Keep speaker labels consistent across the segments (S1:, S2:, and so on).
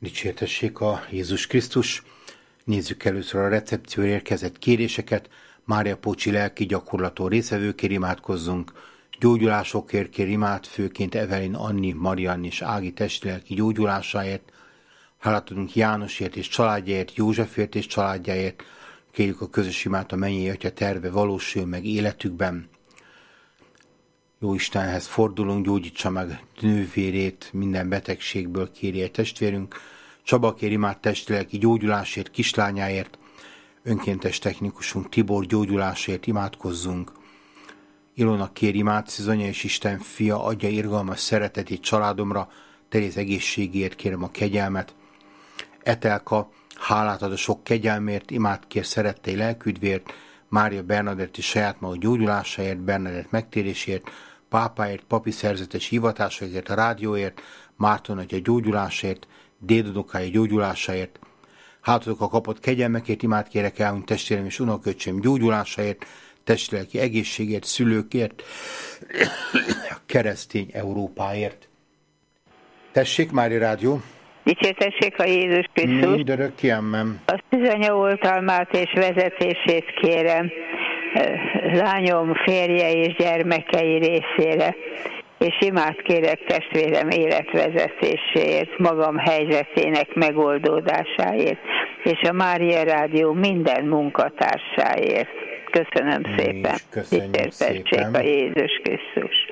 S1: Dicsértessék a Jézus Krisztus. Nézzük először a recepcióra érkezett kéréseket. Mária Pócsi lelki gyakorlaton részvevőkért imádkozzunk. Gyógyulásokért kér imát, főként Evelyn, Anni, Mariann és Ági testlelki gyógyulásáért. Hálát adunk Jánosért és családjáért, Józsefért és családjáért. Kérjük a közös imát, a mennyei Atya terve valósul meg életükben. Jó Istenhez fordulunk, gyógyítsa meg nővérét, minden betegségből kérje testvérünk. Csaba kér imát testlelki gyógyulásért, kislányáért. Önkéntes technikusunk Tibor gyógyulásért imádkozzunk. Ilona kér imát, Szizanya és Isten fia, adja irgalmas szeretetét családomra, Teréz egészségéért kérem a kegyelmet. Etelka hálát ad a sok kegyelmért, imát kér szerettei lelküdvért, Mária Bernadett és saját maga gyógyulásáért, Bernadett megtérésért, pápáért, papi szerzetes hivatásért, a rádióért, Márton atya gyógyulásáért, dédunokája gyógyulásáért. Hátadok a kapott kegyelmekért, imát kérek el, hogy testvérem és unoköcsém gyógyulásáért, testlelki egészségért, szülőkért, keresztény Európáért. Tessék, Mária Rádió!
S2: Dicsértessék a Jézus Krisztus!
S1: Mindörökké, amen.
S2: A Szizanya oltalmát és vezetését kérem lányom, férje és gyermekei részére, és imát kérek testvérem életvezetéséért, magam helyzetének megoldódásáért, és a Mária Rádió minden munkatársáért. Köszönöm szépen. Dicsértessék a Jézus Krisztus!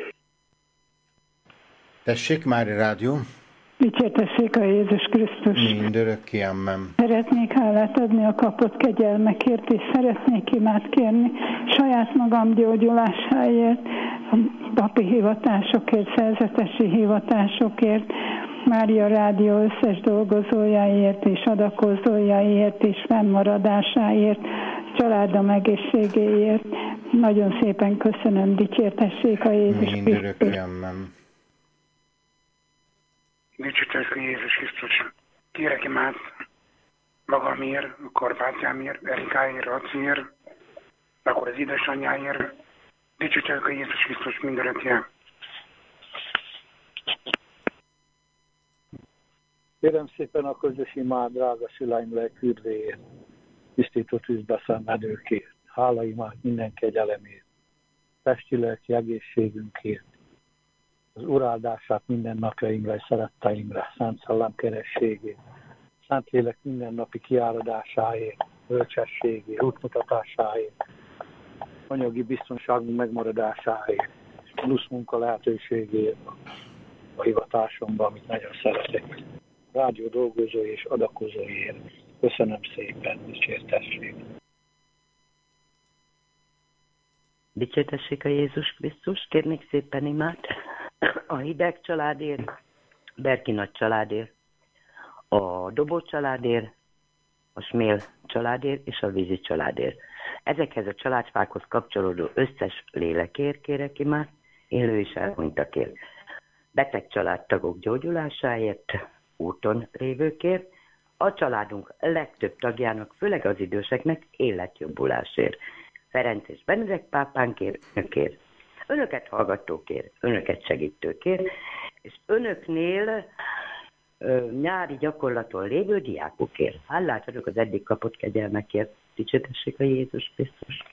S1: Tessék, Mária Rádió!
S3: Dicsértessék a Jézus Krisztus!
S1: Mindörökké, amen.
S3: Szeretnék hálát adni a kapott kegyelmekért, és szeretnék imát kérni saját magam gyógyulásáért, a papi hivatásokért, szerzetesi hivatásokért, Mária Rádió összes dolgozójáért és adakozójáért és fennmaradásáért, családom egészségéért. Nagyon szépen köszönöm, dicsértessék a Jézus Krisztus!
S1: Mindörökké, amen.
S4: Dicsértessék a Jézus Krisztus! Kérek imát magamért, a Karpátyámért, Erikáért, Laciért, akkor az édesanyjáért. Dicsértessék a Jézus Krisztus mindörökké!
S5: Kérem szépen a közös imád, drága szüleim lelküdvéért, tisztító tűzbe szenvedőkért, hála imát minden kegyelemért, testi lelki egészségünkért, az uráldását minden napjainkra és szeretteimre, Szent Szellem kerességét, Szentlélek mindennapi kiáradásáért, bölcsességét, útmutatásáért, anyagi biztonságunk megmaradásáért, plusz munka lehetőségét a hivatásomban, amit nagyon szeretek. Rádió dolgozói és adakozóiért. Köszönöm szépen, dicsértessék!
S6: Dicsértessék a Jézus Krisztus! Kérnék szépen imát a Hideg családért, Berki nagy családért, a Dobó családért, a Smél családért és a Vízi családért. Ezekhez a családfákhoz kapcsolódó összes lélekért kérek imát, élő és elhunytakért. Beteg családtagok gyógyulásáért, úton lévőkért, a családunk legtöbb tagjának, főleg az időseknek életjobbulásért. Ferenc és Benedek pápánkért, önökért, önöket hallgatókért, önöket segítőkért, és önöknél nyári gyakorlaton lévő diákokért. Hálát adok az eddig kapott kegyelmekért. Dicsértessék a Jézus Krisztus!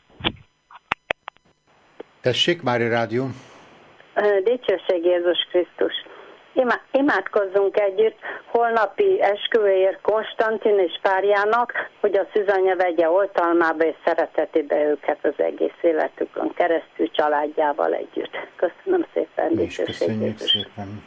S1: Tessék, Mária Rádió!
S7: Dicsőség Jézus Krisztus! Imádkozzunk együtt holnapi esküvőért Konstantin és párjának, hogy a Szűzanya vegye oltalmába és szeretetébe őket az egész életükön keresztül, családjával együtt. Köszönöm szépen, dicsőség Jézus!
S1: Szépen.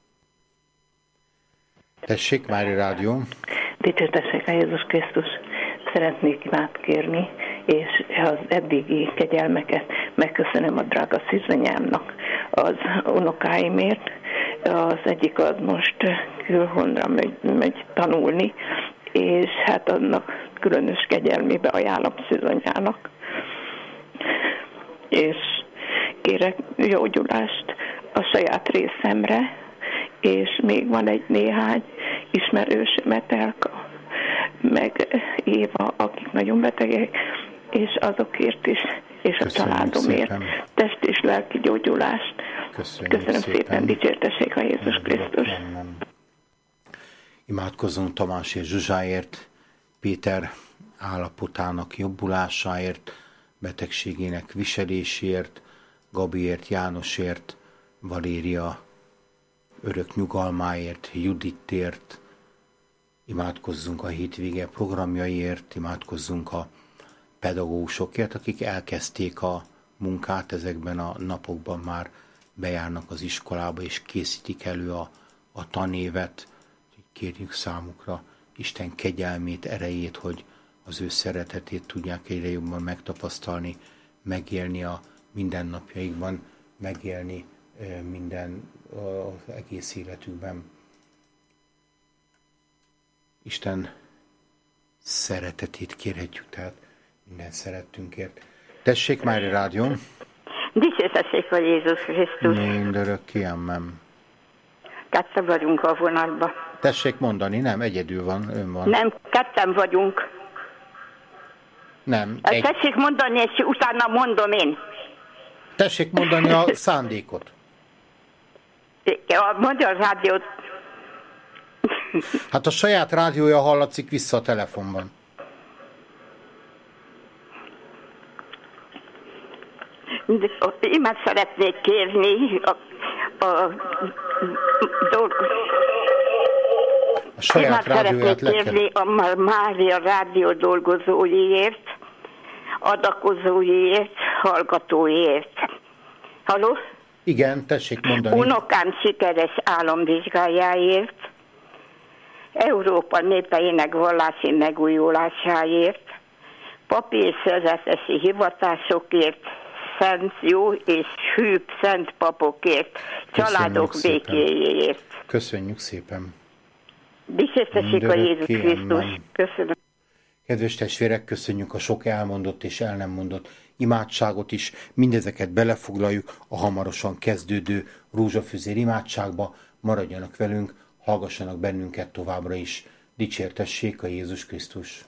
S1: Tessék, Mária Rádió!
S8: Dicsértessék a Jézus Krisztus! Szeretnék imát kérni, és az eddigi kegyelmeket megköszönöm a drága Szűzanyámnak, az unokáimért. Az egyik az most külhonra megy tanulni, és hát annak különös kegyelmébe ajánlom Szűzanyának. És kérek gyógyulást a saját részemre, és még van egy néhány ismerős, Metelka, meg Éva, akik nagyon betegek, és azokért is, és a családomért szépen test és lelki gyógyulást. Köszönöm szépen, dicsértessék a Jézus Krisztus!
S1: Imádkozzunk Tamás és Zsuzsáért, Péter állapotának jobbulásáért, betegségének viseléséért, Gabiért, Jánosért, Valéria örök nyugalmáért, Judittért, imádkozzunk a hétvége programjaiért, imádkozzunk a pedagógusokért, akik elkezdték a munkát ezekben a napokban, már bejárnak az iskolába és készítik elő a tanévet. Kérjük számukra Isten kegyelmét, erejét, hogy az ő szeretetét tudják egyre jobban megtapasztalni, megélni a mindennapjaikban, megélni minden az egész életükben. Isten szeretetét kérhetjük, tehát minden szerettünkért. Tessék már a rádión!
S9: Dicsértessék a Jézus Krisztus!
S1: Mindörökké, amen.
S9: Ketten vagyunk a vonalban.
S1: Tessék mondani, nem, egyedül van, ön van.
S9: Nem, ketten vagyunk.
S1: Nem.
S9: Tessék mondani, és utána mondom én.
S1: Tessék mondani a szándékot.
S9: A Magyar Rádiót.
S1: Hát a saját rádiója hallatszik vissza a telefonban.
S9: Imát szeretnék kérni
S1: a saját rádióját
S9: kérni a Mária rádió dolgozóiért, adakozóiért, hallgatóiért. Halló?
S1: Igen, tessék mondani.
S9: Unokám sikeres államvizsgájáért, Európa népeinek vallási megújulásáért, papi és szerzetesi hivatásokért, szent jó és hűbb szent papokért, családok békéjéért.
S1: Köszönjük szépen.
S9: Dicsértessék a Jézus Krisztus. Köszönöm.
S1: Kedves testvérek, köszönjük a sok elmondott és el nem mondott imádságot is. Mindezeket belefoglaljuk a hamarosan kezdődő rózsafüzér imádságba. Maradjanak velünk, hallgassanak bennünket továbbra is. Dicsértessék a Jézus Krisztus.